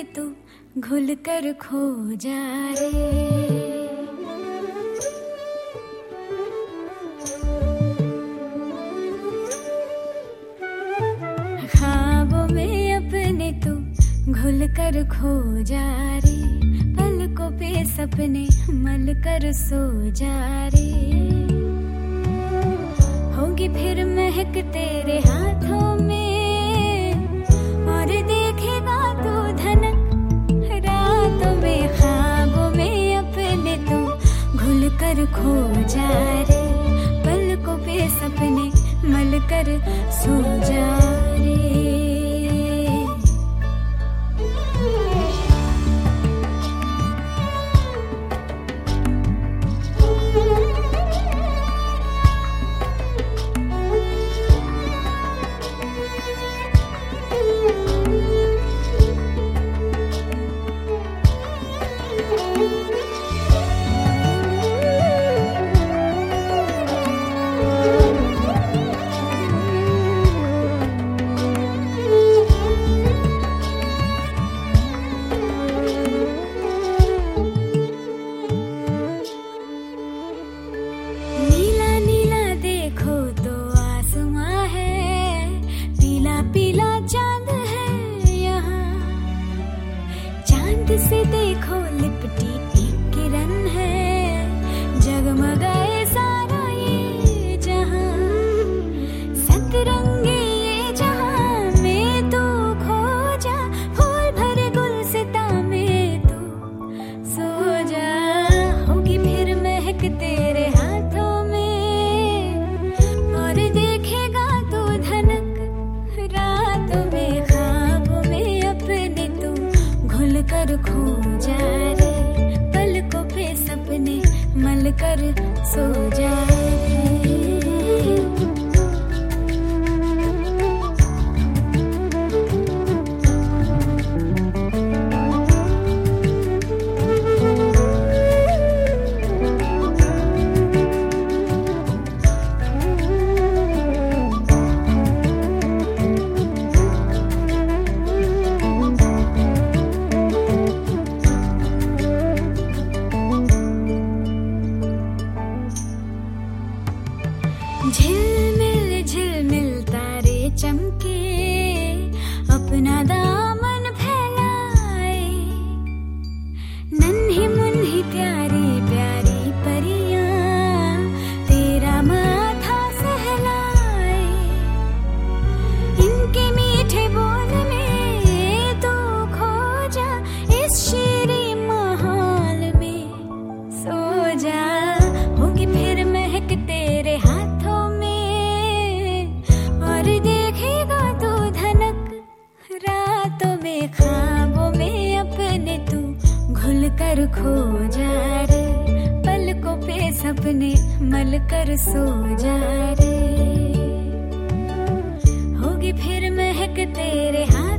तू घुल कर खो जा रे। ख्वाबों में अपने तू घुल कर खो जा रे, पलकों पे सपने मल कर सो जा रे। होगी फिर महक तेरे हाथों में और देखेगा तू धनक रातों में। ख्वाबों में अपने तू घुल कर खो जा रे, पलकों पे सपने मल कर सो जा रे। से देखो लिपटी एक किरण है, जगमगाए सारा ये जहां। सतरंगी ये जहां में तू खो जा, फूल भरे गुलसिता में तू सो जा। होगी फिर महक तेरे हाथों में और देखेगा तू धनक रातों में। ख्वाबों में अपने तू घुल कर खो जा रे, पलकों पे सपने मल कर सो जा रे। झिलमिल झिलमिल तारे चमके, अपना दामन फैलाए। नन्ही मुन्ही प्यारी प्यारी परियां तेरा माथा सहलाए। इनके मीठे बोल में तू खो जा, इस शीरी माहौल में सो जा। होगी फिर महक तेरे हाथों और देखेगा तू धनक रातों में। ख्वाबों में अपने तू घुल कर खो जा रे, पलकों पे सपने मल कर सो जा रे। होगी फिर महक तेरे हाथ